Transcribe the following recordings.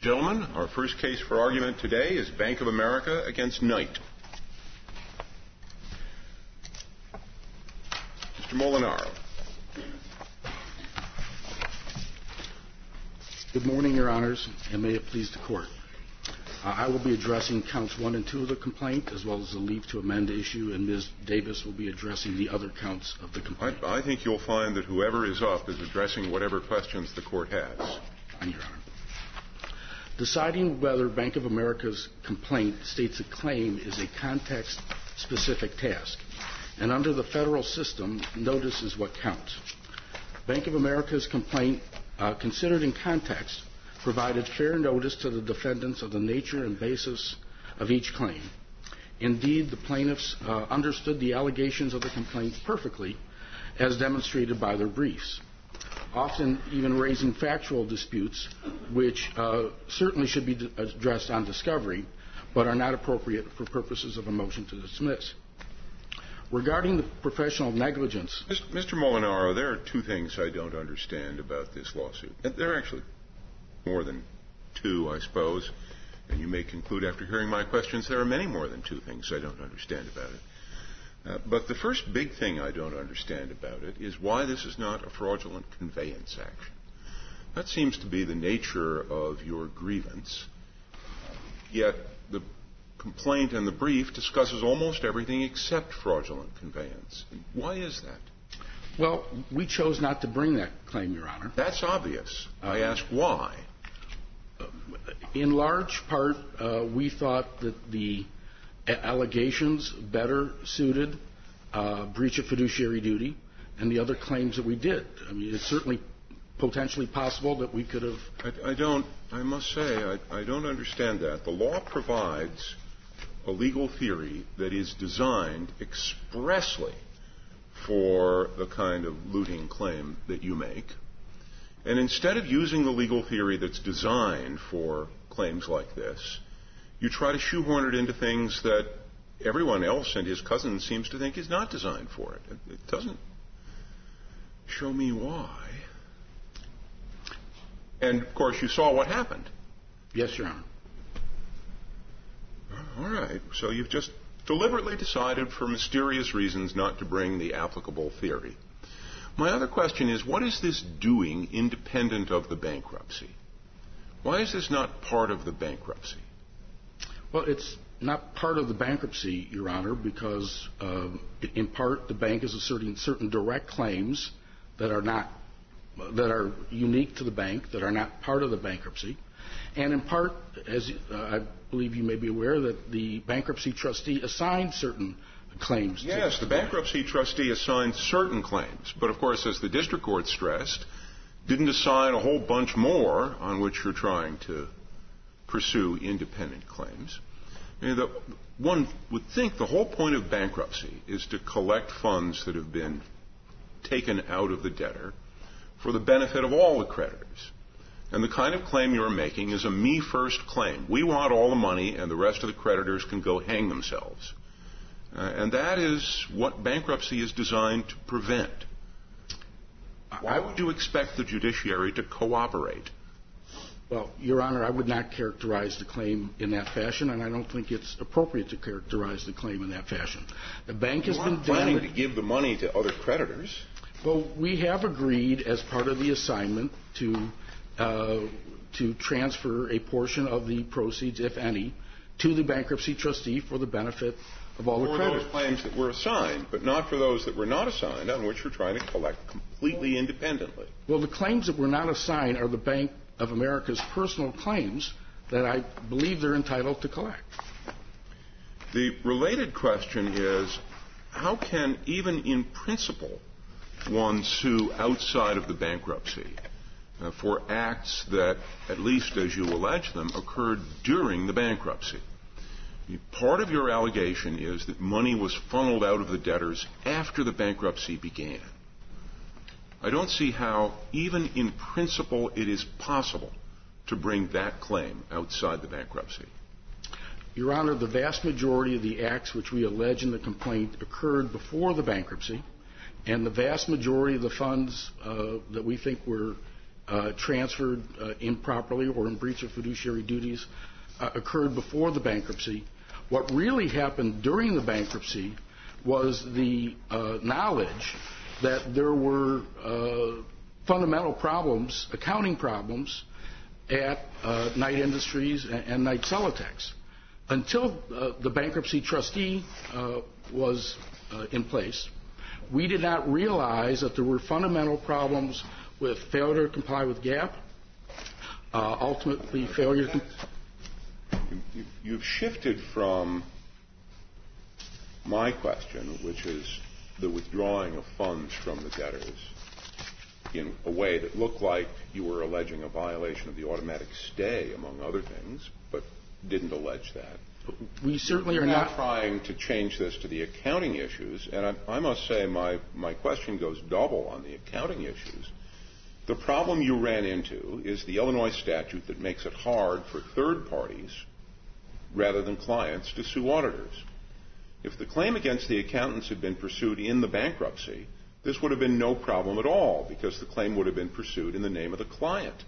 Gentlemen, our first case for argument today is Bank of America against Knight. Mr. Molinaro. Good morning, Your Honors, and may it please the Court. I will be addressing counts 1 and 2 of the complaint, as well as the leave to amend issue, and Ms. Davis will be addressing the other counts of the complaint. I think you'll find that whoever is up is addressing whatever questions the Court has. Fine, Your Honor. Deciding whether Bank of America's complaint states a claim is a context-specific task, and under the federal system, notice is what counts. Bank of America's complaint, considered in context, provided fair notice to the defendants of the nature and basis of each claim. Indeed, the plaintiffs understood the allegations of the complaint perfectly, as demonstrated by their briefs, often even raising factual disputes, which certainly should be addressed on discovery, but are not appropriate for purposes of a motion to dismiss. Regarding the professional negligence... Mr. Molinaro, there are two things I don't understand about this lawsuit. There are actually more than two, I suppose, and you may conclude after hearing my questions there are many more than two things I don't understand about it. But the first big thing I don't understand about it is why this is not a fraudulent conveyance action. That seems to be the nature of your grievance, yet the complaint and the brief discusses almost everything except fraudulent conveyance. Why is that? Well, we chose not to bring that claim, Your Honor. That's obvious. I ask why. In large part, we thought that the allegations better suited breach of fiduciary duty and the other claims that we did. I mean, it's certainly potentially possible that we could have... I must say, I don't understand that. The law provides a legal theory that is designed expressly for the kind of looting claim that you make. And instead of using the legal theory that's designed for claims like this, you try to shoehorn it into things that everyone else and his cousin seems to think is not designed for it. It doesn't show me why. And, of course, you saw what happened. Yes, Your Honor. All right. So you've just deliberately decided for mysterious reasons not to bring the applicable theory. My other question is, what is this doing independent of the bankruptcy? Why is this not part of the bankruptcy? Well, it's not part of the bankruptcy, Your Honor, because in part the bank is asserting certain direct claims that are unique to the bank, that are not part of the bankruptcy. And in part, as I believe you may be aware, that the bankruptcy trustee assigned certain claims. Yes, the bankruptcy trustee assigned certain claims, but of course, as the district court stressed, didn't assign a whole bunch more on which you're trying to pursue independent claims. One would think the whole point of bankruptcy is to collect funds that have been taken out of the debtor for the benefit of all the creditors. And the kind of claim you're making is a me-first claim. We want all the money, and the rest of the creditors can go hang themselves. And that is what bankruptcy is designed to prevent. Why would you expect the judiciary to cooperate? Well, Your Honor, I would not characterize the claim in that fashion, and I don't think it's appropriate to characterize the claim in that fashion. The bank has been planning to give the money to other creditors. Well, we have agreed as part of the assignment to transfer a portion of the proceeds, if any, to the bankruptcy trustee for the benefit of all the creditors. For those claims that were assigned, but not for those that were not assigned, on which you're trying to collect completely independently. Well, the claims that were not assigned are the Bank of America's personal claims that I believe they're entitled to collect. The related question is, how can, even in principle, one sue outside of the bankruptcy for acts that, at least as you allege them, occurred during the bankruptcy? Part of your allegation is that money was funneled out of the debtors after the bankruptcy began. I don't see how, even in principle, it is possible to bring that claim outside the bankruptcy. Your Honor, the vast majority of the acts which we allege in the complaint occurred before the bankruptcy, and the vast majority of the funds that we think were transferred improperly or in breach of fiduciary duties occurred before the bankruptcy. What really happened during the bankruptcy was the knowledge that there were fundamental problems, accounting problems, at Knight Industries and Knight Celotex. Until the bankruptcy trustee was in place, we did not realize that there were fundamental problems with failure to comply with GAAP, ultimately failure to... You've shifted from my question, which is the withdrawing of funds from the debtors, in a way that looked like you were alleging a violation of the automatic stay, among other things, but didn't allege that. We certainly are not trying to change this to the accounting issues, and I must say my question goes double on the accounting issues. The problem you ran into is the Illinois statute that makes it hard for third parties, rather than clients, to sue auditors. If the claim against the accountants had been pursued in the bankruptcy, this would have been no problem at all, because the claim would have been pursued in the name of the client.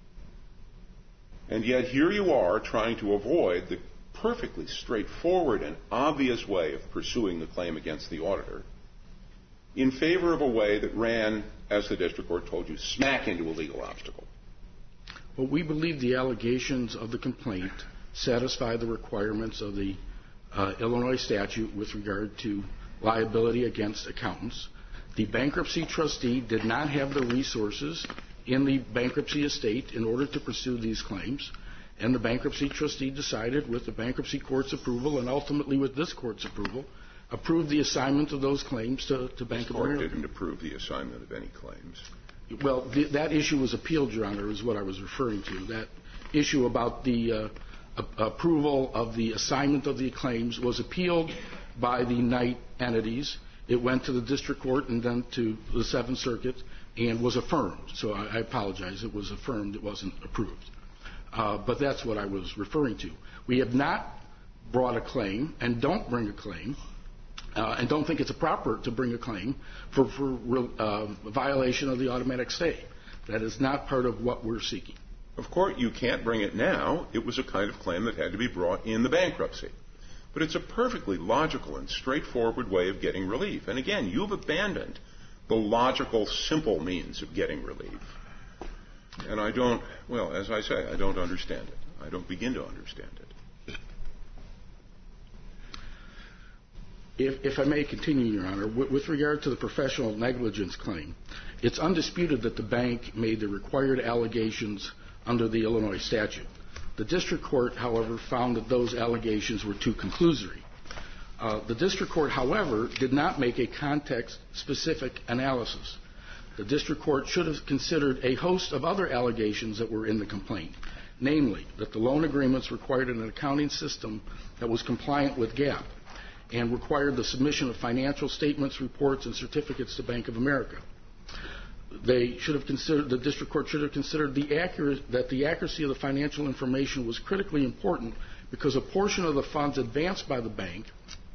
And yet here you are trying to avoid the perfectly straightforward and obvious way of pursuing the claim against the auditor in favor of a way that ran, as the district court told you, smack into a legal obstacle. Well, we believe the allegations of the complaint satisfy the requirements of the Illinois statute with regard to liability against accountants. The bankruptcy trustee did not have the resources in the bankruptcy estate in order to pursue these claims, and the bankruptcy trustee decided, with the bankruptcy court's approval and ultimately with this court's approval, approved the assignment of those claims to Bank of America. The court didn't approve the assignment of any claims. Well, that issue was appealed, Your Honor, is what I was referring to. That issue about the approval of the assignment of the claims was appealed by the Knight entities. It went to the district court and then to the Seventh Circuit and was affirmed. So I apologize. It was affirmed. It wasn't approved. But that's what I was referring to. We have not brought a claim and don't bring a claim and don't think it's proper to bring a claim for violation of the automatic stay. That is not part of what we're seeking. Of course, you can't bring it now. It was a kind of claim that had to be brought in the bankruptcy. But it's a perfectly logical and straightforward way of getting relief. And again, you've abandoned the logical, simple means of getting relief. And I don't, well, as I say, I don't understand it. I don't begin to understand it. If I may continue, Your Honor, with regard to the professional negligence claim, it's undisputed that the bank made the required allegations under the Illinois statute. The district court, however, found that those allegations were too conclusory. The district court, however, did not make a context-specific analysis. The district court should have considered a host of other allegations that were in the complaint, namely that the loan agreements required an accounting system that was compliant with GAAP and required the submission of financial statements, reports, and certificates to Bank of America. They should have considered, the district court should have considered that the accuracy of the financial information was critically important because a portion of the funds advanced by the bank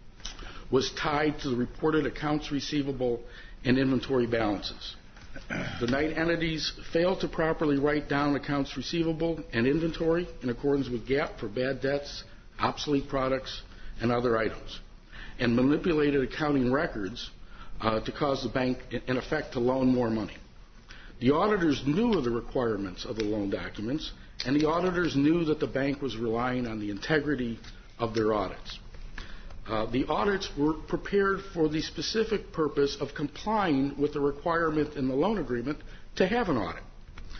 was tied to the reported accounts receivable and inventory balances. The Knight entities failed to properly write down accounts receivable and inventory in accordance with GAAP for bad debts, obsolete products, and other items, and manipulated accounting records to cause the bank, in effect, to loan more money. The auditors knew of the requirements of the loan documents, and the auditors knew that the bank was relying on the integrity of their audits. The audits were prepared for the specific purpose of complying with the requirement in the loan agreement to have an audit.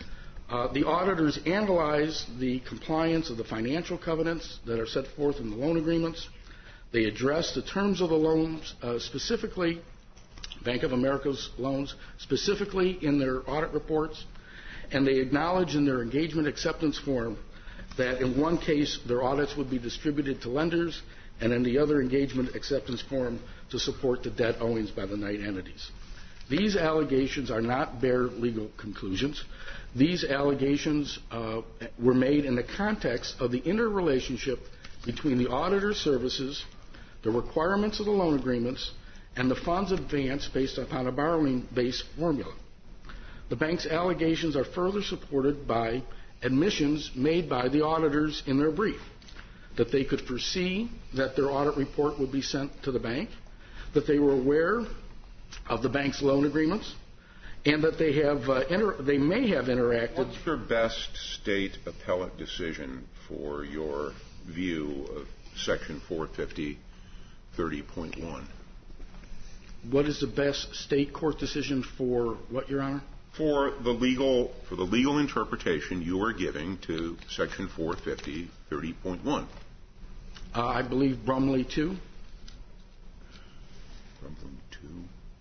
The auditors analyzed the compliance of the financial covenants that are set forth in the loan agreements. They addressed the terms of the loans, specifically Bank of America's loans, specifically in their audit reports, and they acknowledged in their engagement acceptance form that in one case their audits would be distributed to lenders, and in the other engagement acceptance form to support the debt owings by the Knight entities. These allegations are not bare legal conclusions. These allegations were made in the context of the interrelationship between the auditor's services, the requirements of the loan agreements, and the funds advanced based upon a borrowing-based formula. The bank's allegations are further supported by admissions made by the auditors in their brief, that they could foresee that their audit report would be sent to the bank, that they were aware of the bank's loan agreements, and that they may have interacted. What's your best state appellate decision for your view of Section 450.30.1? What is the best state court decision for what, Your Honor? For the legal interpretation you are giving to Section 450.30.1. I believe Brumley 2. Brumley 2.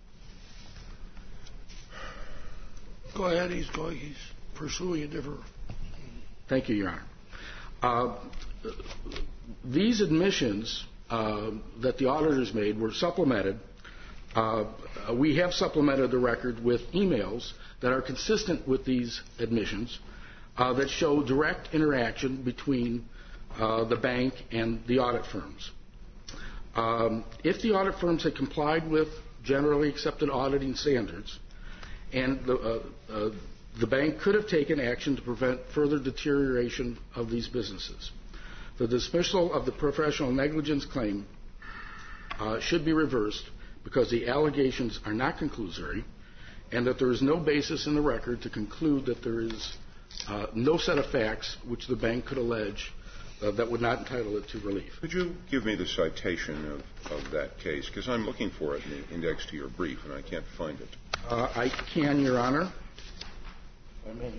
Go ahead. He's pursuing a different. Thank you, Your Honor. These admissions that the auditors made were supplemented. We have supplemented the record with emails that are consistent with these admissions that show direct interaction between the bank and the audit firms. If the audit firms had complied with generally accepted auditing standards, and the bank could have taken action to prevent further deterioration of these businesses. The dismissal of the professional negligence claim should be reversed because the allegations are not conclusory and that there is no basis in the record to conclude that there is no set of facts which the bank could allege that would not entitle it to relief. Could you give me the citation of that case? Because I'm looking for it in the index to your brief, and I can't find it. I can, Your Honor. I may.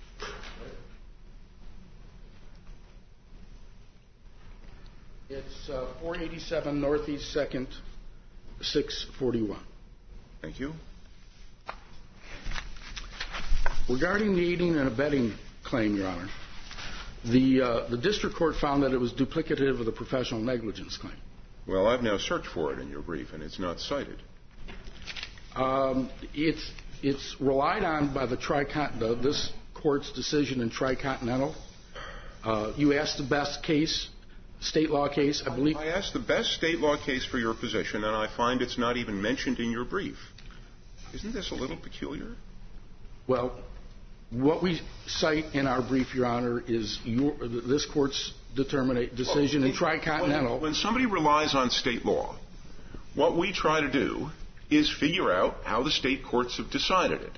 It's 487 Northeast 2nd, 641. Thank you. Regarding the aiding and abetting claim, Your Honor, the district court found that it was duplicative of the professional negligence claim. Well, I've now searched for it in your brief, and it's not cited. It's relied on by this court's decision in Tricontinental. You asked the best case, state law case, I believe. I asked the best state law case for your position, and I find it's not even mentioned in your brief. Isn't this a little peculiar? Well, what we cite in our brief, Your Honor, is this court's decision in Tricontinental. When somebody relies on state law, what we try to do is figure out how the state courts have decided it.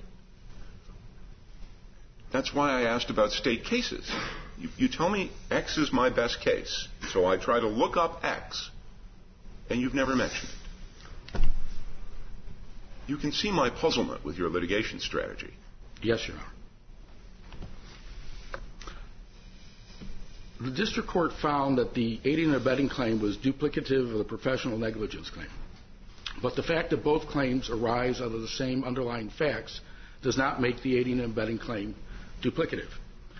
That's why I asked about state cases. You tell me X is my best case, so I try to look up X, and you've never mentioned it. You can see my puzzlement with your litigation strategy. Yes, Your Honor. The district court found that the aiding and abetting claim was duplicative of the professional negligence claim. But the fact that both claims arise out of the same underlying facts does not make the aiding and abetting claim duplicative.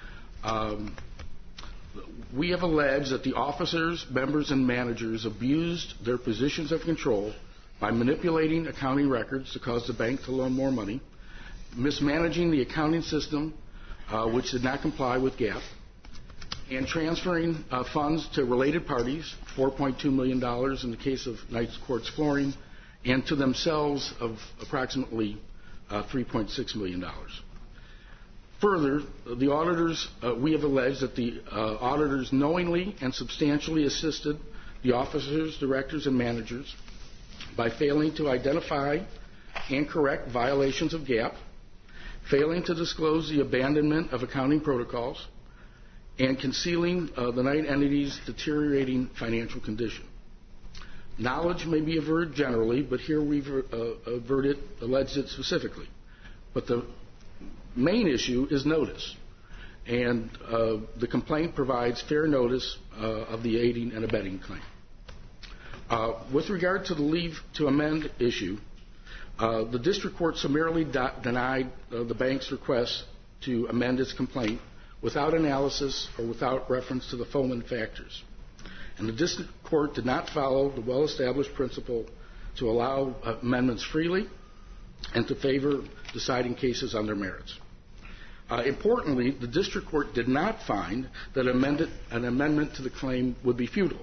We have alleged that the officers, members, and managers abused their positions of control by manipulating accounting records to cause the bank to loan more money, mismanaging the accounting system, which did not comply with GAAP, and transferring funds to related parties, $4.2 million in the case of Knights Quartz Flooring, and to themselves of approximately $3.6 million. Further, the auditors, we have alleged that the auditors knowingly and substantially assisted the officers, directors, and managers by failing to identify and correct violations of GAAP, failing to disclose the abandonment of accounting protocols, and concealing the Knight entity's deteriorating financial condition. Knowledge may be averred generally, but here we've alleged it specifically. But the main issue is notice, and the complaint provides fair notice of the aiding and abetting claim. With regard to the leave to amend issue, the district court summarily denied the bank's request to amend its complaint without analysis or without reference to the Foman factors. And the district court did not follow the well-established principle to allow amendments freely and to favor deciding cases on their merits. Importantly, the district court did not find that an amendment to the claim would be futile.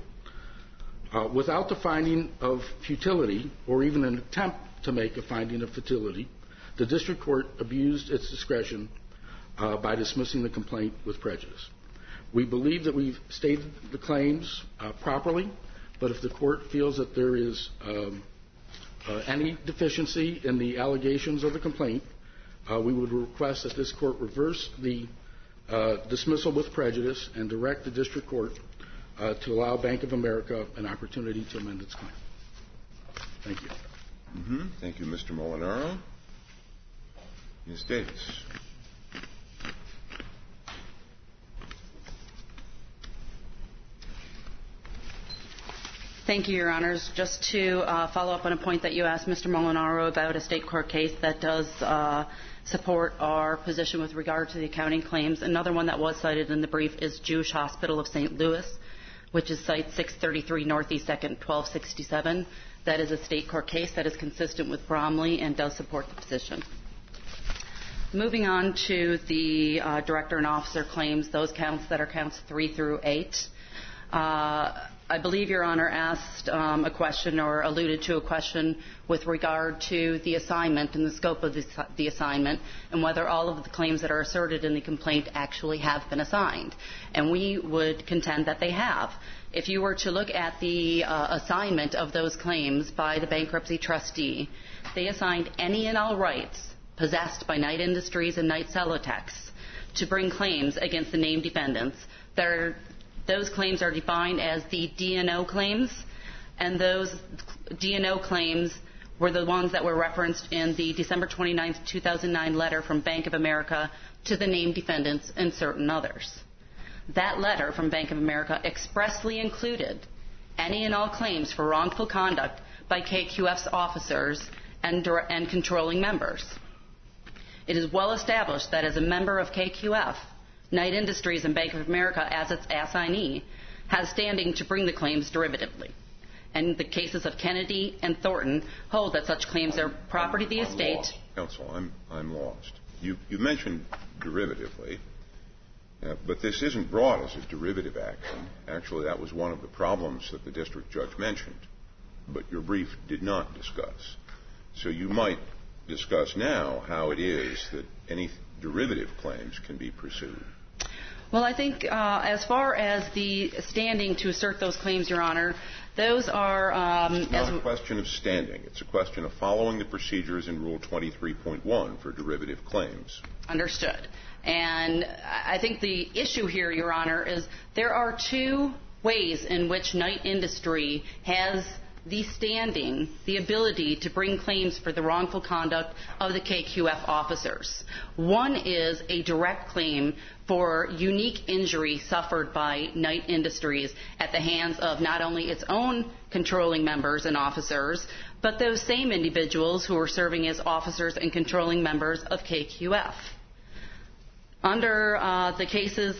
Without the finding of futility, or even an attempt to make a finding of futility, the district court abused its discretion by dismissing the complaint with prejudice. We believe that we've stated the claims properly, but if the court feels that there is any deficiency in the allegations of the complaint, we would request that this court reverse the dismissal with prejudice and direct the district court to allow Bank of America an opportunity to amend its claim. Thank you. Thank you, Mr. Molinaro. Ms. Davis. Thank you, Your Honors. Just to follow up on a point that you asked Mr. Molinaro about a state court case that does support our position with regard to the accounting claims. Another one that was cited in the brief is Jewish Hospital of St. Louis, which is site 633 Northeast 2nd, 1267. That is a state court case that is consistent with Bromley and does support the position. Moving on to the director and officer claims, those counts that are counts 3 through 8. I believe Your Honor asked a question or alluded to a question with regard to the assignment and the scope of the assignment and whether all of the claims that are asserted in the complaint actually have been assigned. And we would contend that they have. If you were to look at the assignment of those claims by the bankruptcy trustee, they assigned any and all rights possessed by Knight Industries and Knight Celotex to bring claims against the named defendants. Those claims are defined as the D&O claims, and those D&O claims were the ones that were referenced in the December 29, 2009 letter from Bank of America to the named defendants and certain others. That letter from Bank of America expressly included any and all claims for wrongful conduct by KQF's officers and controlling members. It is well established that as a member of KQF, Knight Industries and Bank of America, as its assignee, has standing to bring the claims derivatively. And the cases of Kennedy and Thornton hold that such claims are property of the estate. Counsel, I'm lost. You mentioned derivatively, but this isn't brought as a derivative action. Actually, that was one of the problems that the district judge mentioned, but your brief did not discuss. So you might discuss now how it is that any derivative claims can be pursued. Well, I think as far as the standing to assert those claims, Your Honor, those are... it's not a question of standing. It's a question of following the procedures in Rule 23.1 for derivative claims. Understood. And I think the issue here, Your Honor, is there are two ways in which Knight Industry has the standing, the ability to bring claims for the wrongful conduct of the KQF officers. One is a direct claim for unique injury suffered by Knight Industries at the hands of not only its own controlling members and officers, but those same individuals who are serving as officers and controlling members of KQF. Under the cases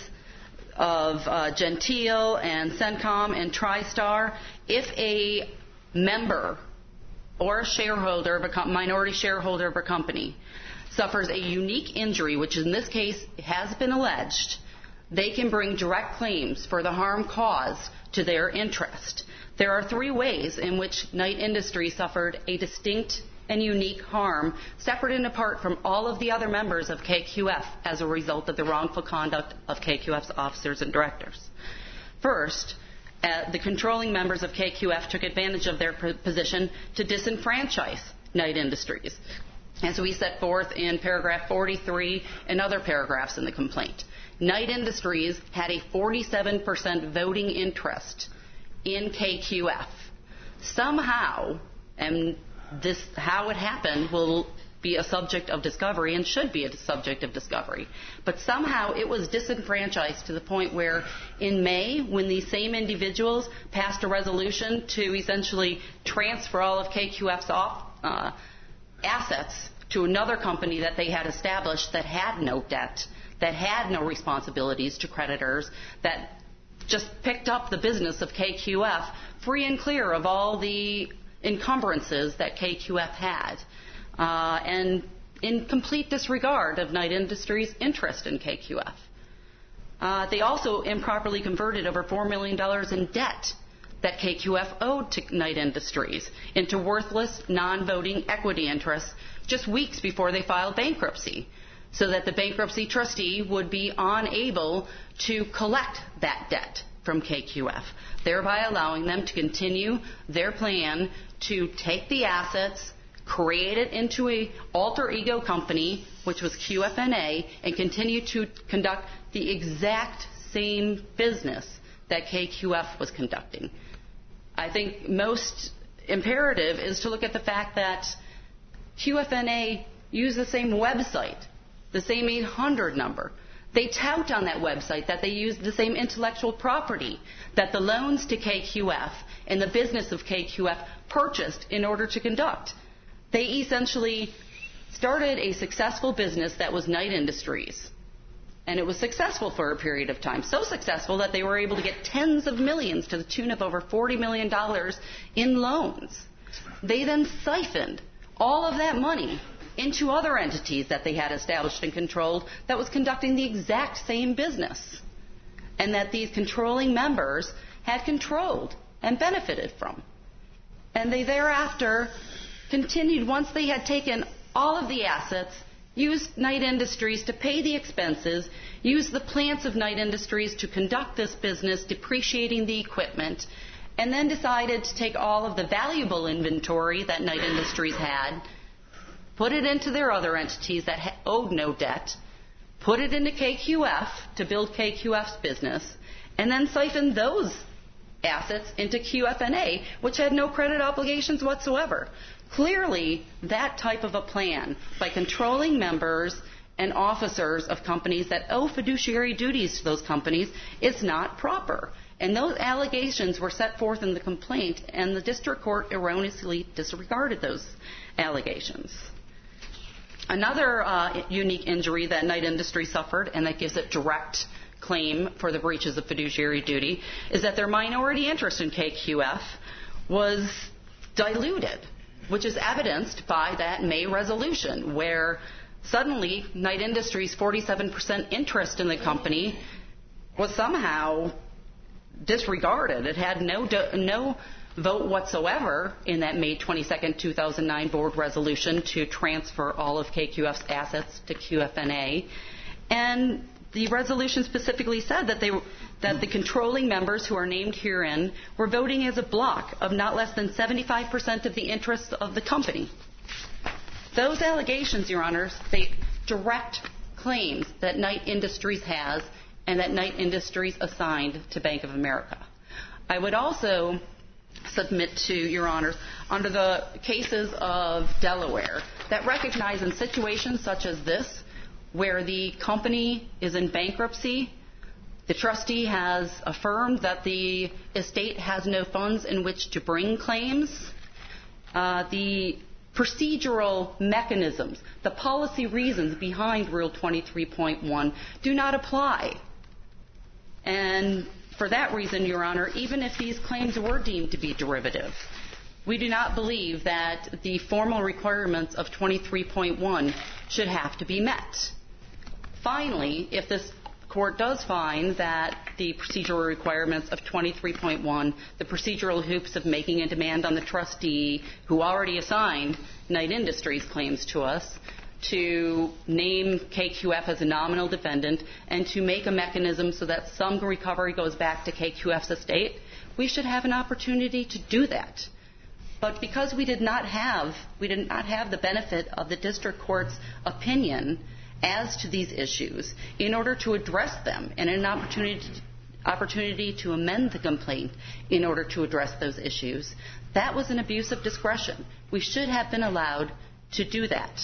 of Gentile and CENTCOM and TriStar, if a member or a shareholder, minority shareholder of a company suffers a unique injury, which in this case has been alleged, they can bring direct claims for the harm caused to their interest. There are three ways in which Knight Industries suffered a distinct and unique harm, separate and apart from all of the other members of KQF as a result of the wrongful conduct of KQF's officers and directors. First, the controlling members of KQF took advantage of their position to disenfranchise Knight Industries, as we set forth in paragraph 43 and other paragraphs in the complaint. Knight Industries had a 47% voting interest in KQF. Somehow, and this how it happened will be a subject of discovery and should be a subject of discovery. But somehow it was disenfranchised to the point where in May, when these same individuals passed a resolution to essentially transfer all of KQF's assets to another company that they had established that had no debt, that had no responsibilities to creditors, that just picked up the business of KQF free and clear of all the encumbrances that KQF had. And in complete disregard of Knight Industries' interest in KQF. They also improperly converted over $4 million in debt that KQF owed to Knight Industries into worthless, non-voting equity interests just weeks before they filed bankruptcy, so that the bankruptcy trustee would be unable to collect that debt from KQF, thereby allowing them to continue their plan to take the assets, create it into an alter ego company, which was QFNA, and continue to conduct the exact same business that KQF was conducting. I think most imperative is to look at the fact that QFNA used the same website, the same 800 number. They tout on that website that they used the same intellectual property that the loans to KQF and the business of KQF purchased in order to conduct. They essentially started a successful business that was Knight Industries. And it was successful for a period of time. So successful that they were able to get tens of millions to the tune of over $40 million in loans. They then siphoned all of that money into other entities that they had established and controlled that was conducting the exact same business, and that these controlling members had controlled and benefited from. And they thereafter continued, once they had taken all of the assets, used Knight Industries to pay the expenses, used the plants of Knight Industries to conduct this business, depreciating the equipment, and then decided to take all of the valuable inventory that Knight Industries had, put it into their other entities that owed no debt, put it into KQF to build KQF's business, and then siphon those assets into QFNA, which had no credit obligations whatsoever. Clearly, that type of a plan by controlling members and officers of companies that owe fiduciary duties to those companies is not proper. And those allegations were set forth in the complaint, and the district court erroneously disregarded those allegations. Another unique injury that Knight Industries suffered, and that gives it direct claim for the breaches of fiduciary duty, is that their minority interest in KQF was diluted, which is evidenced by that May resolution, where suddenly Knight Industries' 47% interest in the company was somehow disregarded. It had no vote whatsoever in that May 22, 2009 board resolution to transfer all of KQF's assets to QFNA. And the resolution specifically said that the controlling members who are named herein were voting as a block of not less than 75% of the interests of the company. Those allegations, Your Honors, state direct claims that Knight Industries has and that Knight Industries assigned to Bank of America. I would also submit to Your Honors, under the cases of Delaware, that recognize in situations such as this, where the company is in bankruptcy, the trustee has affirmed that the estate has no funds in which to bring claims, the procedural mechanisms, the policy reasons behind Rule 23.1 do not apply. And for that reason, Your Honor, even if these claims were deemed to be derivative, we do not believe that the formal requirements of 23.1 should have to be met. Finally, if this court does find that the procedural requirements of 23.1, the procedural hoops of making a demand on the trustee who already assigned Knight Industries claims to us, to name KQF as a nominal defendant, and to make a mechanism so that some recovery goes back to KQF's estate, we should have an opportunity to do that. But because we did not have the benefit of the district court's opinion as to these issues in order to address them, and an opportunity to amend the complaint in order to address those issues, that was an abuse of discretion. We should have been allowed to do that.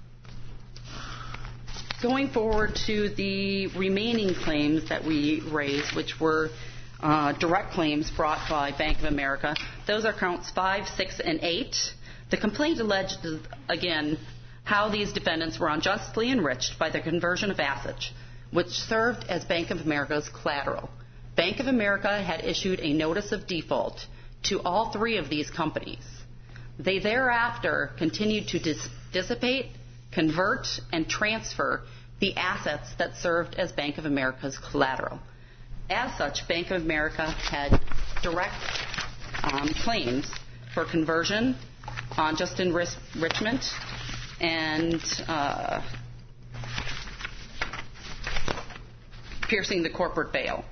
Going forward to the remaining claims that we raised, which were direct claims brought by Bank of America, those are counts 5, 6, and 8. The complaint alleged, again, how these defendants were unjustly enriched by the conversion of assets, which served as Bank of America's collateral. Bank of America had issued a notice of default to all three of these companies. They thereafter continued to dissipate, convert, and transfer the assets that served as Bank of America's collateral. As such, Bank of America had direct claims for conversion, unjust enrichment, and piercing the corporate veil.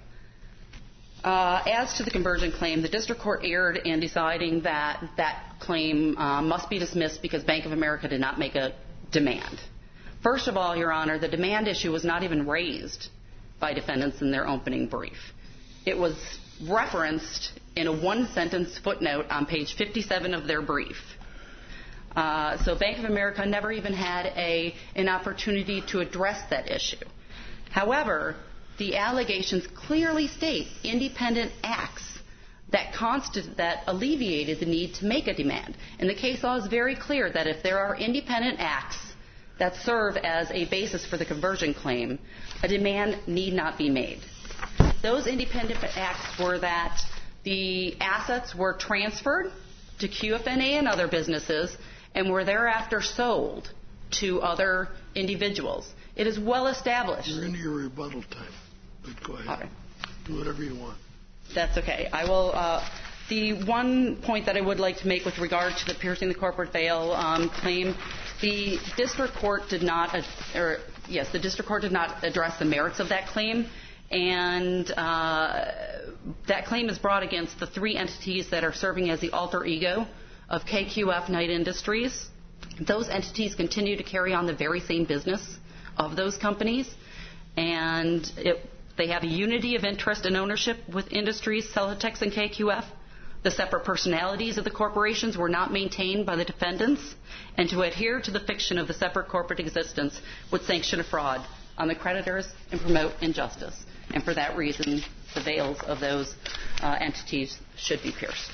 As to the conversion claim, the district court erred in deciding that that claim must be dismissed because Bank of America did not make a demand. First of all, Your Honor, the demand issue was not even raised by defendants in their opening brief. It was referenced in a one-sentence footnote on page 57 of their brief. So Bank of America never even had an opportunity to address that issue. However, the allegations clearly state independent acts that alleviated the need to make a demand. And the case law is very clear that if there are independent acts that serve as a basis for the conversion claim, a demand need not be made. Those independent acts were that the assets were transferred to QFNA and other businesses and were thereafter sold to other individuals. It is well established. You're into your rebuttal time, but go ahead. All right. Do whatever you want. That's okay. I will. The one point that I would like to make with regard to the piercing the corporate veil claim, the district court did not address the merits of that claim, and that claim is brought against the three entities that are serving as the alter ego of KQF Knight Industries. Those entities continue to carry on the very same business of those companies, and they have a unity of interest and ownership with Industries, Celotex, and KQF. The separate personalities of the corporations were not maintained by the defendants, and to adhere to the fiction of the separate corporate existence would sanction a fraud on the creditors and promote injustice. And for that reason, the veils of those entities should be pierced.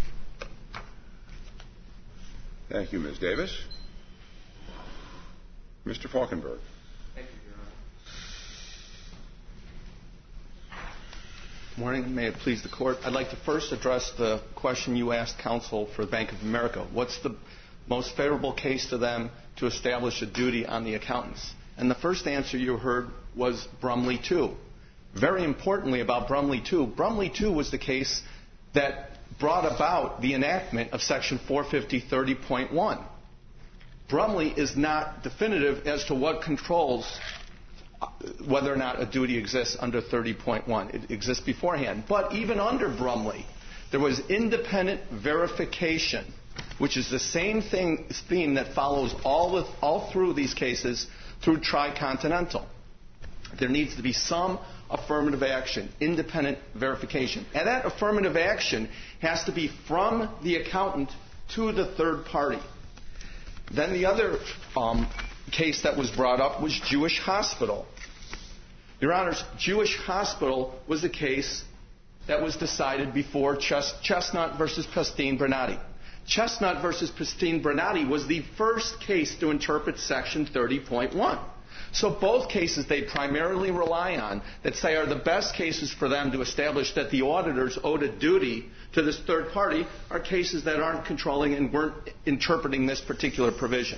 Thank you, Ms. Davis. Mr. Falkenberg. Thank you, Your Honor. Good morning. May it please the Court. I'd like to first address the question you asked counsel for Bank of America. What's the most favorable case to them to establish a duty on the accountants? And the first answer you heard was Brumley 2. Very importantly about Brumley 2, Brumley 2 was the case that brought about the enactment of Section 450.30.1. Brumley is not definitive as to what controls whether or not a duty exists under 30.1. It exists beforehand. But even under Brumley, there was independent verification, which is the same theme that follows all through these cases through Tricontinental. There needs to be some affirmative action, independent verification. And that affirmative action has to be from the accountant to the third party. Then the other case that was brought up was Jewish Hospital. Your Honors, Jewish Hospital was a case that was decided before Chestnut versus Pastine Bernati. Chestnut versus Pastine Bernati was the first case to interpret Section 30.1. So both cases they primarily rely on that say are the best cases for them to establish that the auditors owed a duty to this third party are cases that aren't controlling and weren't interpreting this particular provision.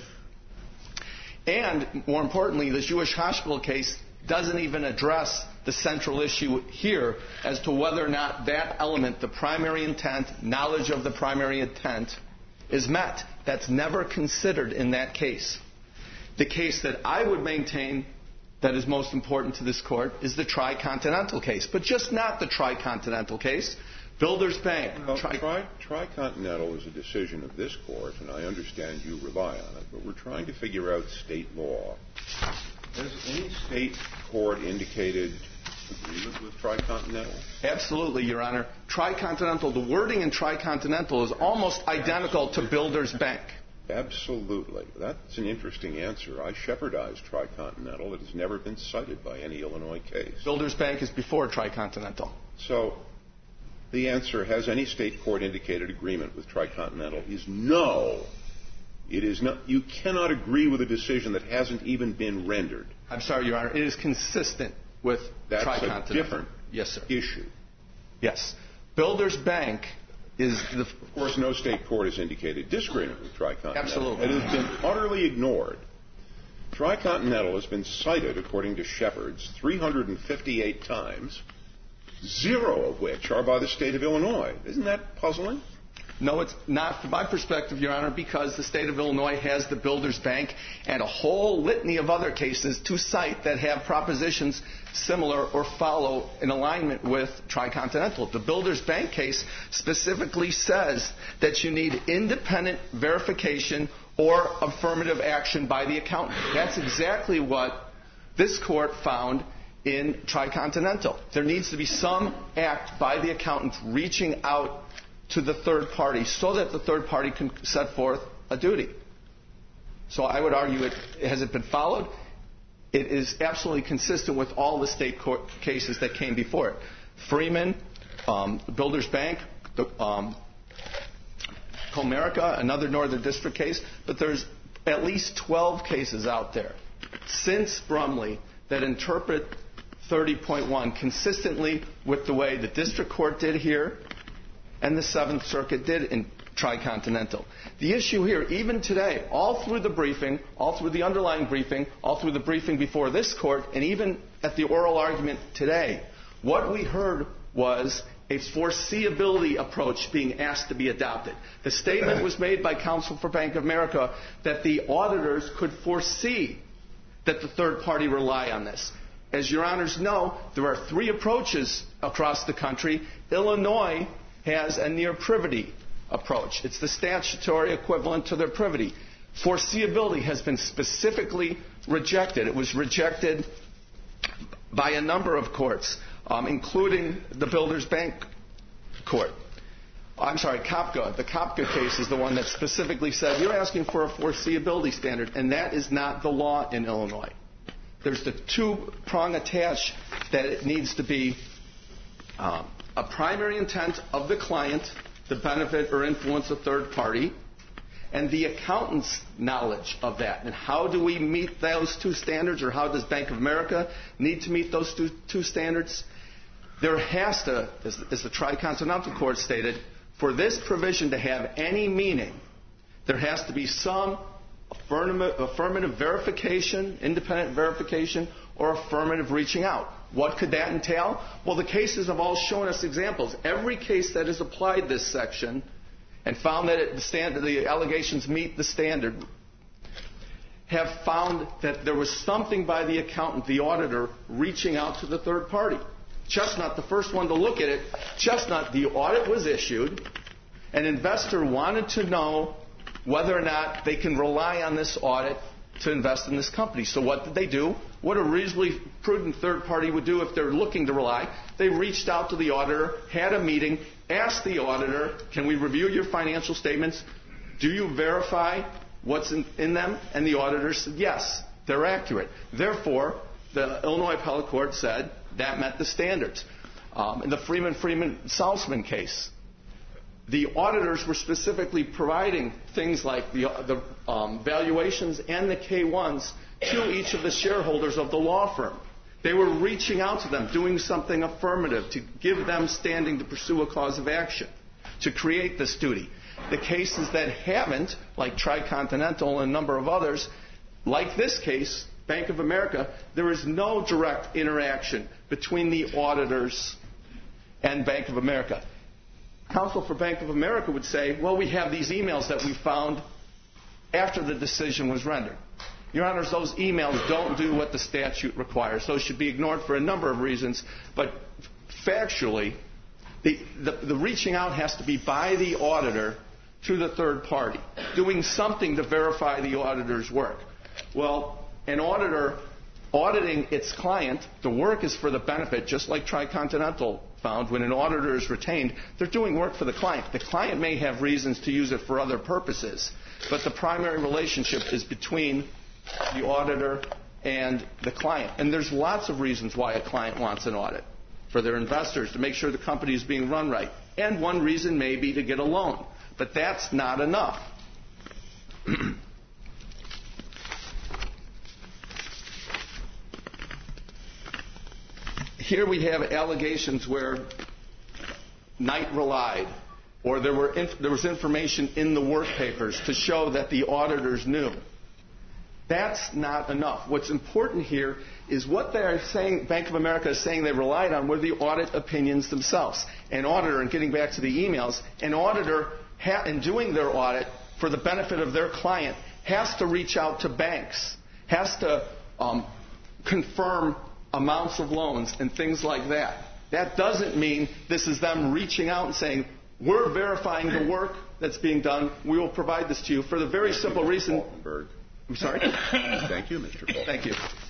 And more importantly, the Jewish Hospital case doesn't even address the central issue here as to whether or not that element, the primary intent, knowledge of the primary intent, is met. That's never considered in that case. The case that I would maintain that is most important to this Court is the Tricontinental case, but just not the Tricontinental case. Builders Bank. Well, Tricontinental is a decision of this Court, and I understand you rely on it, but we're trying to figure out state law. Has any state court indicated agreement with Tricontinental? Absolutely, Your Honor. Tricontinental, the wording in Tricontinental is almost identical to Builders Bank. Absolutely. That's an interesting answer. I shepherdized Tricontinental. It has never been cited by any Illinois case. Builders Bank is before Tricontinental. So the answer, has any state court indicated agreement with Tricontinental, is no. It is not. You cannot agree with a decision that hasn't even been rendered. I'm sorry, Your Honor. It is consistent with Tricontinental. That's a different issue. Yes. Builders Bank is the... Of course, no state court has indicated disagreement with Tricontinental. Absolutely. It has been utterly ignored. Tricontinental has been cited, according to Shepard's, 358 times, 0 of which are by the state of Illinois. Isn't that puzzling? No, it's not from my perspective, Your Honor, because the state of Illinois has the Builders Bank and a whole litany of other cases to cite that have propositions similar or follow in alignment with Tricontinental. The Builders Bank case specifically says that you need independent verification or affirmative action by the accountant. That's exactly what this court found in Tricontinental. There needs to be some act by the accountant reaching out to the third party so that the third party can set forth a duty. So I would argue has it been followed? It is absolutely consistent with all the state court cases that came before it. Freeman, Builders Bank, Comerica, another Northern District case, but there's at least 12 cases out there since Brumley that interpret 30.1 consistently with the way the district court did here and the Seventh Circuit did in Tricontinental. The issue here, even today, all through the briefing, all through the underlying briefing, all through the briefing before this court, and even at the oral argument today, what we heard was a foreseeability approach being asked to be adopted. The statement was made by counsel for Bank of America that the auditors could foresee that the third party rely on this. As your honors know, there are 3 approaches across the country. Illinois has a near privity approach. It's the statutory equivalent to their privity. Foreseeability has been specifically rejected. It was rejected by a number of courts, including the Builders Bank Court. I'm sorry, Kopka. The Kopka case is the one that specifically said you're asking for a foreseeability standard, and that is not the law in Illinois. There's the 2-prong attach that it needs to be a primary intent of the client to benefit or influence a third party, and the accountant's knowledge of that. And how do we meet those 2 standards, or how does Bank of America need to meet those two standards? There has to, as the Tricontinental Court stated, for this provision to have any meaning, there has to be some affirmative verification, independent verification, or affirmative reaching out. What could that entail? Well, the cases have all shown us examples. Every case that has applied this section and found that the allegations meet the standard have found that there was something by the accountant, the auditor, reaching out to the third party. Chestnut, the first one to look at it, Chestnut, the audit was issued. An investor wanted to know whether or not they can rely on this audit to invest in this company. So what did they do? What a reasonably prudent third party would do if they're looking to rely. They reached out to the auditor, had a meeting, asked the auditor, can we review your financial statements? Do you verify what's in them? And the auditor said, yes, they're accurate. Therefore, the Illinois Appellate Court said that met the standards. In the Freeman-Salzman case, the auditors were specifically providing things like the valuations and the K-1s to each of the shareholders of the law firm. They were reaching out to them, doing something affirmative to give them standing to pursue a cause of action, to create this duty. The cases that haven't, like Tricontinental and a number of others, like this case, Bank of America, there is no direct interaction between the auditors and Bank of America. Counsel for Bank of America would say, well, we have these emails that we found after the decision was rendered. Your Honors, those emails don't do what the statute requires. Those should be ignored for a number of reasons. But factually, the reaching out has to be by the auditor to the third party, doing something to verify the auditor's work. Well, an auditor auditing its client, the work is for the benefit, just like Tricontinental found. When an auditor is retained, they're doing work for the client. The client may have reasons to use it for other purposes, but the primary relationship is between the auditor and the client. And there's lots of reasons why a client wants an audit. For their investors, to make sure the company is being run right. And one reason may be to get a loan. But that's not enough. Here we have allegations where Knight relied, or there was information in the work papers to show that the auditors knew. That's not enough. What's important here is what they're saying, Bank of America is saying they relied on were the audit opinions themselves. An auditor, and getting back to the emails, an auditor in doing their audit for the benefit of their client, has to reach out to banks, has to confirm amounts of loans and things like that. That doesn't mean this is them reaching out and saying, we're verifying the work that's being done. We will provide this to you for the very simple reason. I'm sorry? Thank you, Mr. Falkenberg. Thank you.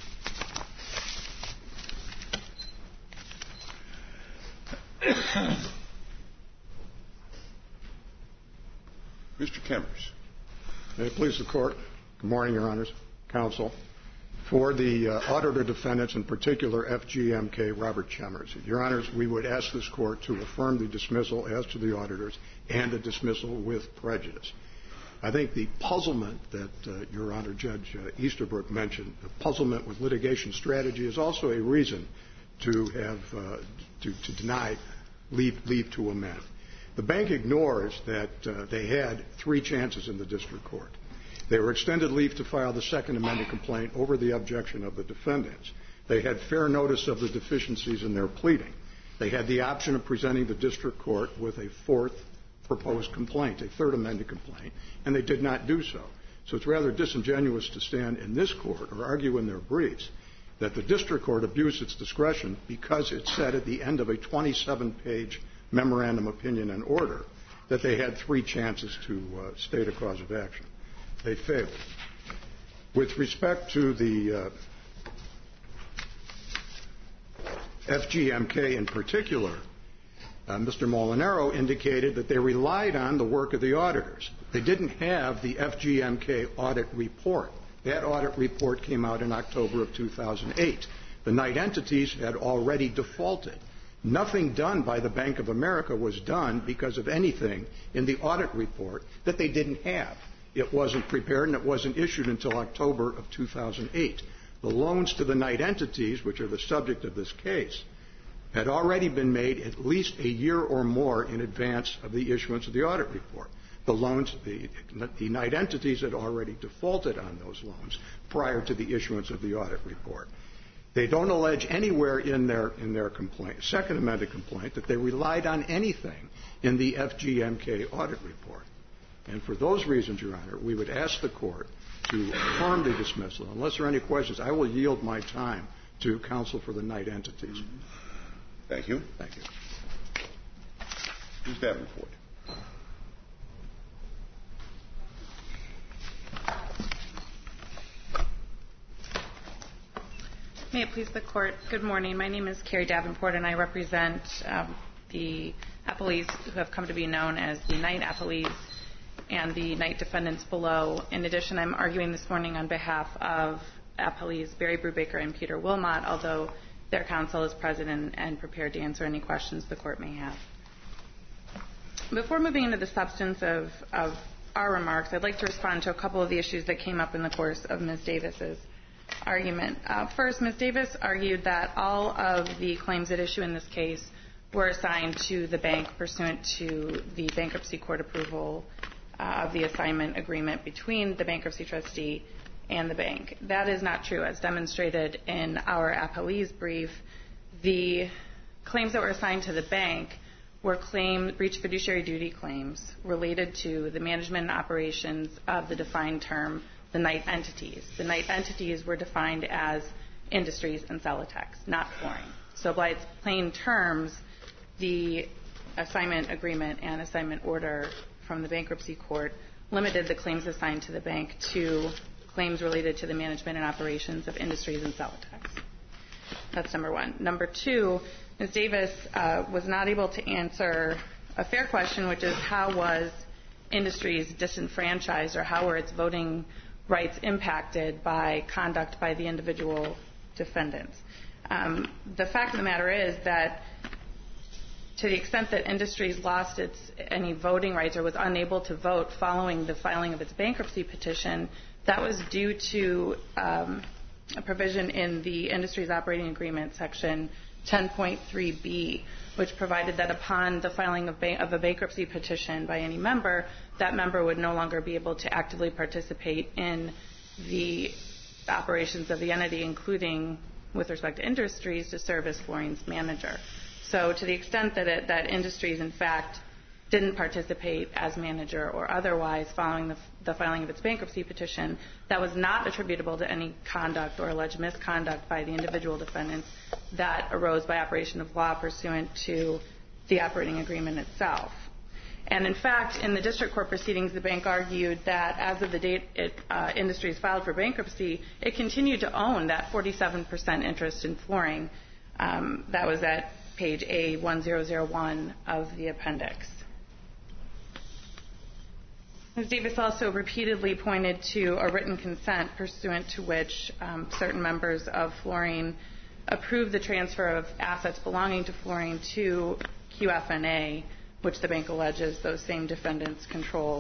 Mr. Kemmers. May it please the Court. Good morning, Your Honors, Counsel. For the auditor defendants, in particular FGMK Robert Chemmers, Your Honors, we would ask this Court to affirm the dismissal as to the auditors and the dismissal with prejudice. I think the puzzlement that Your Honor, Judge Easterbrook mentioned, the puzzlement with litigation strategy, is also a reason to have to deny leave to amend. The bank ignores that they had 3 chances in the district court. They were extended leave to file the second amended complaint over the objection of the defendants. They had fair notice of the deficiencies in their pleading. They had the option of presenting the district court with a 4th proposed complaint, a 3rd amended complaint, and they did not do so. So it's rather disingenuous to stand in this court or argue in their briefs that the district court abused its discretion because it said at the end of a 27-page memorandum opinion and order that they had 3 chances to state a cause of action. They failed. With respect to the FGMK in particular, Mr. Molinaro indicated that they relied on the work of the auditors. They didn't have the FGMK audit report. That audit report came out in October of 2008. The Knight entities had already defaulted. Nothing done by the Bank of America was done because of anything in the audit report that they didn't have. It wasn't prepared and it wasn't issued until October of 2008. The loans to the Knight entities, which are the subject of this case, had already been made at least a year or more in advance of the issuance of the audit report. The loans, the Knight entities had already defaulted on those loans prior to the issuance of the audit report. They don't allege anywhere in their complaint, second amended complaint, that they relied on anything in the FGMK audit report. And for those reasons, Your Honor, we would ask the Court to affirm the dismissal. Unless there are any questions, I will yield my time to counsel for the Knight entities. Thank you. Thank you. Ms. Davenport. May it please the Court. Good morning. My name is Carrie Davenport, and I represent the appellees who have come to be known as the Knight appellees and the Knight defendants below. In addition, I'm arguing this morning on behalf of appellees Barry Brubaker and Peter Wilmot, although their counsel is present and prepared to answer any questions the Court may have. Before moving into the substance of our remarks, I'd like to respond to a couple of the issues that came up in the course of Ms. Davis's argument. First, Ms. Davis argued that all of the claims at issue in this case were assigned to the bank pursuant to the bankruptcy court approval of the assignment agreement between the bankruptcy trustee and the bank. That is not true. As demonstrated in our appellee's brief, the claims that were assigned to the bank were breach fiduciary duty claims related to the management and operations of the defined term, the Knight entities. The Knight entities were defined as Industries and Celotex, not flooring. So by its plain terms, the assignment agreement and assignment order from the bankruptcy court limited the claims assigned to the bank to claims related to the management and operations of Industries and Celotex. That's number one. Number two, Ms. Davis was not able to answer a fair question, which is how was Industries disenfranchised or how were its voting rights impacted by conduct by the individual defendants. The fact of the matter is that to the extent that Industries lost any voting rights or was unable to vote following the filing of its bankruptcy petition, that was due to a provision in the Industries Operating Agreement, Section 10.3b, which provided that upon the filing of a bankruptcy petition by any member, that member would no longer be able to actively participate in the operations of the entity, including, with respect to Industries, to serve as flooring's manager. So to the extent that Industries, in fact, didn't participate as manager or otherwise following the filing of its bankruptcy petition that was not attributable to any conduct or alleged misconduct by the individual defendants that arose by operation of law pursuant to the operating agreement itself. And in fact, in the district court proceedings, the bank argued that as of the date Industries filed for bankruptcy, it continued to own that 47% interest in flooring. That was at page A1001 of the appendix. Ms. Davis also repeatedly pointed to a written consent pursuant to which certain members of Flooring approved the transfer of assets belonging to Flooring to QFNA, which the bank alleges those same defendants control.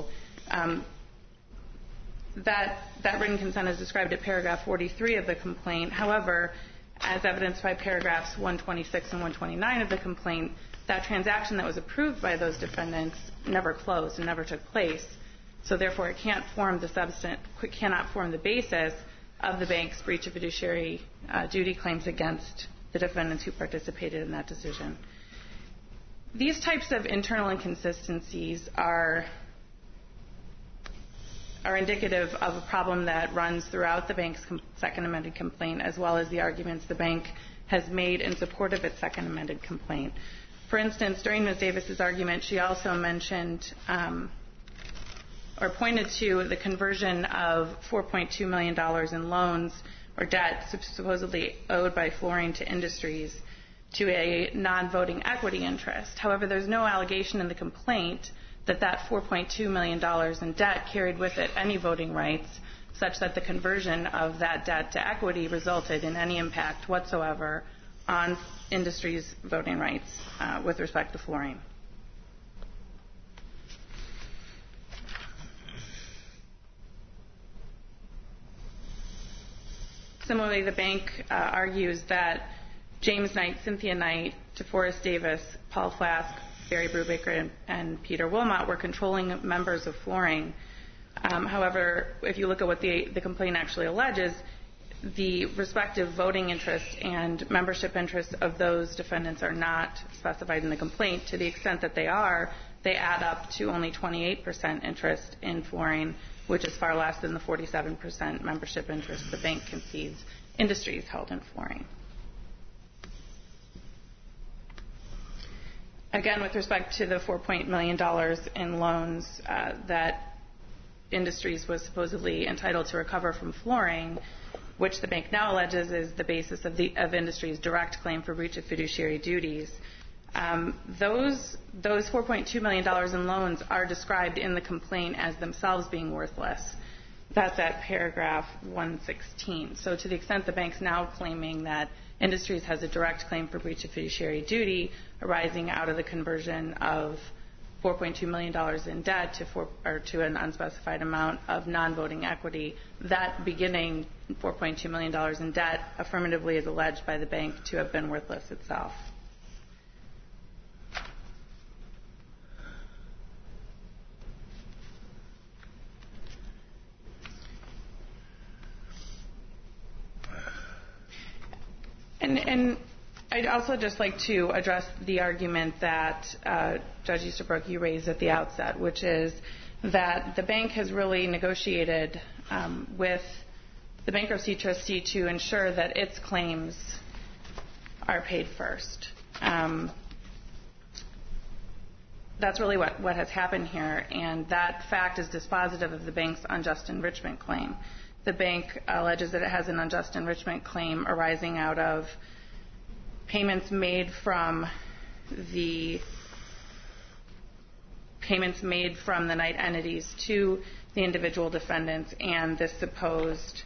That written consent is described at paragraph 43 of the complaint. However, as evidenced by paragraphs 126 and 129 of the complaint, that transaction that was approved by those defendants never closed and never took place. So therefore, it cannot form the basis of the bank's breach of fiduciary duty claims against the defendants who participated in that decision. These types of internal inconsistencies are indicative of a problem that runs throughout the bank's second amended complaint, as well as the arguments the bank has made in support of its second amended complaint. For instance, during Ms. Davis's argument, she also mentioned or pointed to the conversion of $4.2 million in loans or debt supposedly owed by Flooring to Industries to a non-voting equity interest. However, there's no allegation in the complaint that that $4.2 million in debt carried with it any voting rights, such that the conversion of that debt to equity resulted in any impact whatsoever on Industries' voting rights with respect to Flooring. Similarly, the bank argues that James Knight, Cynthia Knight, DeForest Davis, Paul Flask, Barry Brubaker, and Peter Wilmot were controlling members of Flooring. However, if you look at what the complaint actually alleges, the respective voting interests and membership interests of those defendants are not specified in the complaint. To the extent that they are, they add up to only 28% interest in Flooring, which is far less than the 47% membership interest the bank concedes Industries held in Flooring. Again, with respect to the $4 million in loans that Industries was supposedly entitled to recover from Flooring, which the bank now alleges is the basis of Industries' direct claim for breach of fiduciary duties, those $4.2 million in loans are described in the complaint as themselves being worthless. That's at paragraph 116. So to the extent the bank's now claiming that Industries has a direct claim for breach of fiduciary duty arising out of the conversion of $4.2 million in debt to an unspecified amount of non-voting equity, that beginning $4.2 million in debt affirmatively is alleged by the bank to have been worthless itself. And I'd also just like to address the argument that Judge Easterbrook, you raised at the outset, which is that the bank has really negotiated with the bankruptcy trustee to ensure that its claims are paid first. That's really what has happened here, and that fact is dispositive of the bank's unjust enrichment claim. The bank alleges that it has an unjust enrichment claim arising out of payments made from the Knight entities to the individual defendants and the supposed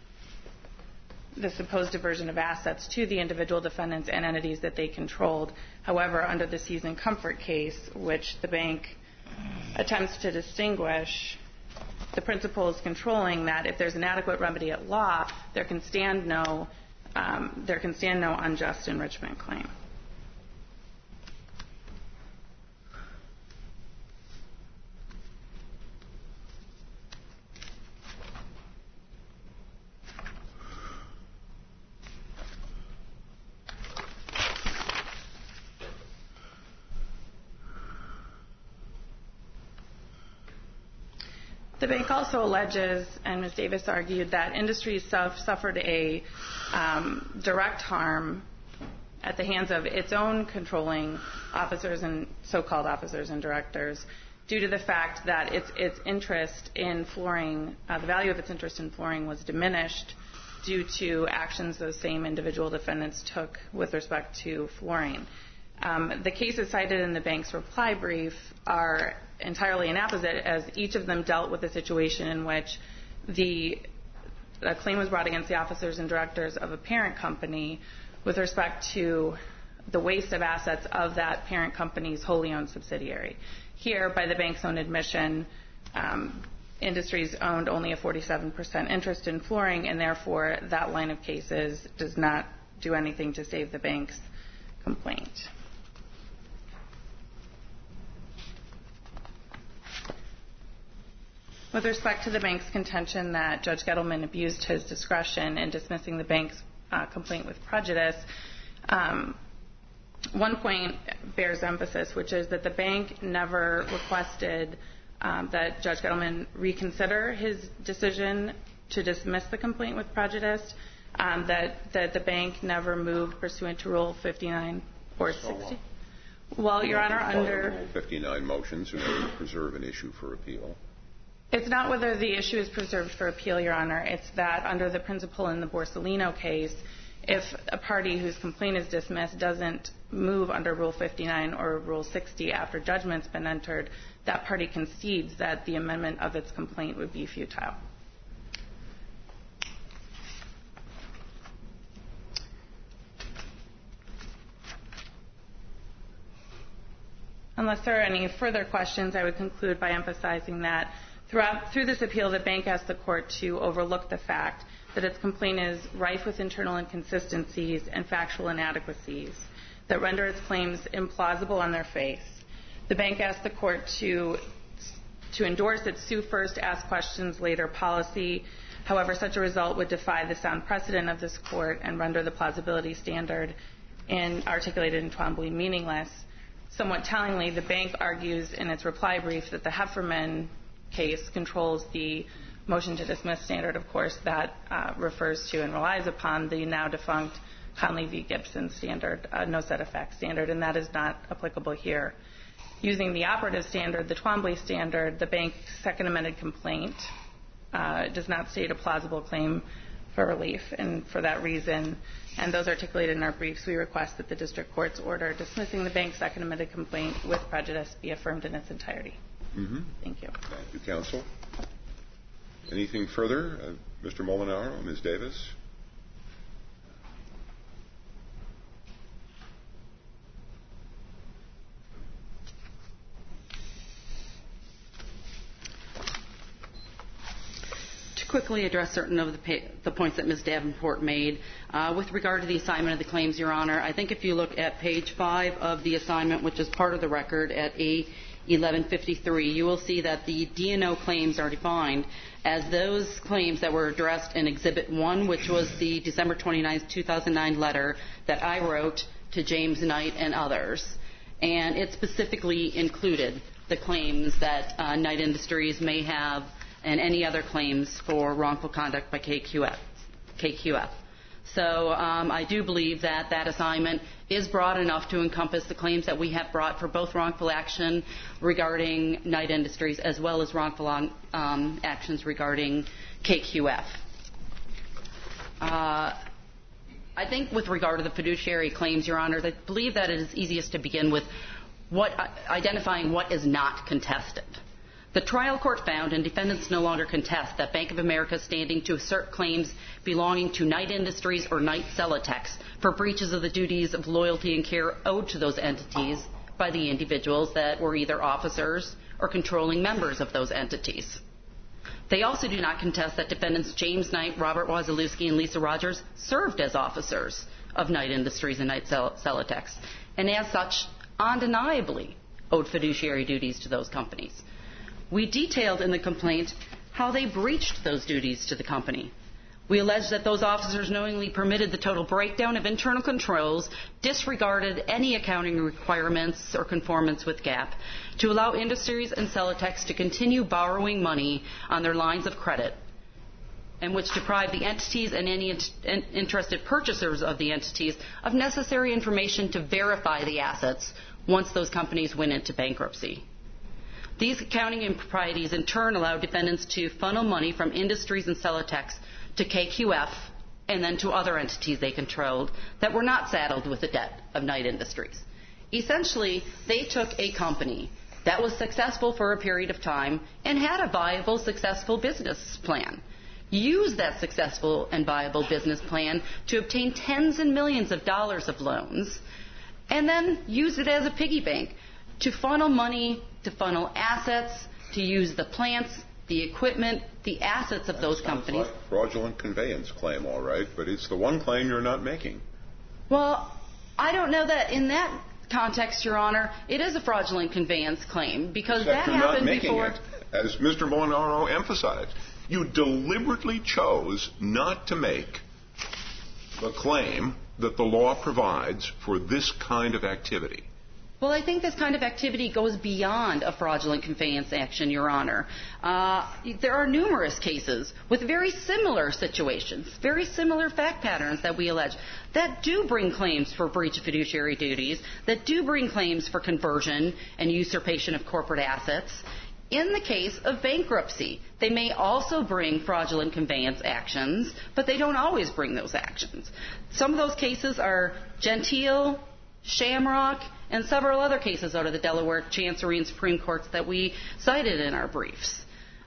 diversion of assets to the individual defendants and entities that they controlled. However, under the Seas and Comfort case, which the bank attempts to distinguish, the principle is controlling that if there's an adequate remedy at law, there can stand no unjust enrichment claim. The bank also alleges, and Ms. Davis argued, that Industries suffered a direct harm at the hands of its own controlling officers and so-called officers and directors due to the fact that its interest in flooring, the value of its interest in flooring was diminished due to actions those same individual defendants took with respect to flooring. The cases cited in the bank's reply brief are entirely inapposite, as each of them dealt with a situation in which a claim was brought against the officers and directors of a parent company with respect to the waste of assets of that parent company's wholly owned subsidiary. Here, by the bank's own admission, Industries owned only a 47% interest in flooring, and therefore that line of cases does not do anything to save the bank's complaint. With respect to the bank's contention that Judge Gettleman abused his discretion in dismissing the bank's complaint with prejudice, one point bears emphasis, which is that the bank never requested that Judge Gettleman reconsider his decision to dismiss the complaint with prejudice, that the bank never moved pursuant to Rule 59 or 60. Well, Your Honor, under Rule 59 motions in order to preserve an issue for appeal. It's not whether the issue is preserved for appeal, Your Honor. It's that under the principle in the Borsellino case, if a party whose complaint is dismissed doesn't move under Rule 59 or Rule 60 after judgment's been entered, that party concedes that the amendment of its complaint would be futile. Unless there are any further questions, I would conclude by emphasizing that through this appeal, the bank asked the court to overlook the fact that its complaint is rife with internal inconsistencies and factual inadequacies that render its claims implausible on their face. The bank asked the court to endorse its sue first, ask questions later policy. However, such a result would defy the sound precedent of this court and render the plausibility standard articulated in Twombly meaningless. Somewhat tellingly, the bank argues in its reply brief that the Hefferman case controls the motion to dismiss standard, of course, that refers to and relies upon the now defunct Conley v. Gibson standard, no set of facts standard, and that is not applicable here. Using the operative standard, the Twombly standard, the bank's second amended complaint does not state a plausible claim for relief, and for that reason, and those articulated in our briefs, we request that the district court's order dismissing the bank's second amended complaint with prejudice be affirmed in its entirety. Thank you. Thank you, counsel. Anything further? Mr. Molinaro, Ms. Davis? To quickly address certain of the points that Ms. Davenport made, with regard to the assignment of the claims, Your Honor, I think if you look at page 5 of the assignment, which is part of the record at A1153, you will see that the D&O claims are defined as those claims that were addressed in Exhibit 1, which was the December 29, 2009 letter that I wrote to James Knight and others. And it specifically included the claims that Knight Industries may have and any other claims for wrongful conduct by KQF. So I do believe that that assignment is broad enough to encompass the claims that we have brought for both wrongful action regarding Knight Industries as well as wrongful actions regarding KQF. I think with regard to the fiduciary claims, Your Honor, I believe that it is easiest to begin with identifying what is not contested. The trial court found, and defendants no longer contest, that Bank of America's standing to assert claims belonging to Knight Industries or Knight Celotex for breaches of the duties of loyalty and care owed to those entities by the individuals that were either officers or controlling members of those entities. They also do not contest that defendants James Knight, Robert Wasilewski, and Lisa Rogers served as officers of Knight Industries and Knight Celotex, and as such, undeniably owed fiduciary duties to those companies. We detailed in the complaint how they breached those duties to the company. We allege that those officers knowingly permitted the total breakdown of internal controls, disregarded any accounting requirements or conformance with GAAP, to allow Industries and Celotex to continue borrowing money on their lines of credit, and which deprived the entities and any interested purchasers of the entities of necessary information to verify the assets once those companies went into bankruptcy. These accounting improprieties in turn allowed defendants to funnel money from Industries and Celotex to KQF and then to other entities they controlled that were not saddled with the debt of Knight Industries. Essentially, they took a company that was successful for a period of time and had a viable, successful business plan, used that successful and viable business plan to obtain tens and millions of dollars of loans, and then used it as a piggy bank to funnel money, to funnel assets, to use the plants, the equipment, the assets of those companies. Sounds like fraudulent conveyance claim, all right, but it's the one claim you're not making. Well, I don't know that in that context, Your Honor, it is a fraudulent conveyance claim because Except that you're happened not making before. it. As Mr. Molinaro emphasized, you deliberately chose not to make the claim that the law provides for this kind of activity. Well, I think this kind of activity goes beyond a fraudulent conveyance action, Your Honor. There are numerous cases with very similar situations, very similar fact patterns that we allege, that do bring claims for breach of fiduciary duties, that do bring claims for conversion and usurpation of corporate assets. In the case of bankruptcy, they may also bring fraudulent conveyance actions, but they don't always bring those actions. Some of those cases are Gentile, Shamrock, and several other cases out of the Delaware Chancery and Supreme Courts that we cited in our briefs.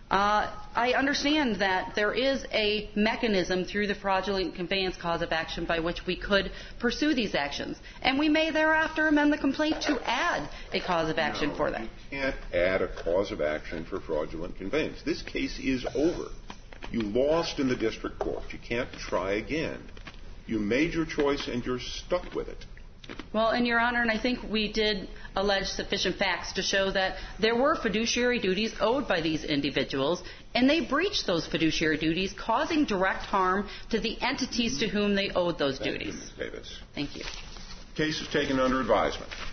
I understand that there is a mechanism through the fraudulent conveyance cause of action by which we could pursue these actions, and we may thereafter amend the complaint to add a cause of action for that. You can't add a cause of action for fraudulent conveyance. This case is over. You lost in the district court. You can't try again. You made your choice and you're stuck with it. Well, and Your Honor, and I think we did allege sufficient facts to show that there were fiduciary duties owed by these individuals, and they breached those fiduciary duties, causing direct harm to the entities to whom they owed those duties. Thank you, Ms. Davis. Thank you. Case is taken under advisement.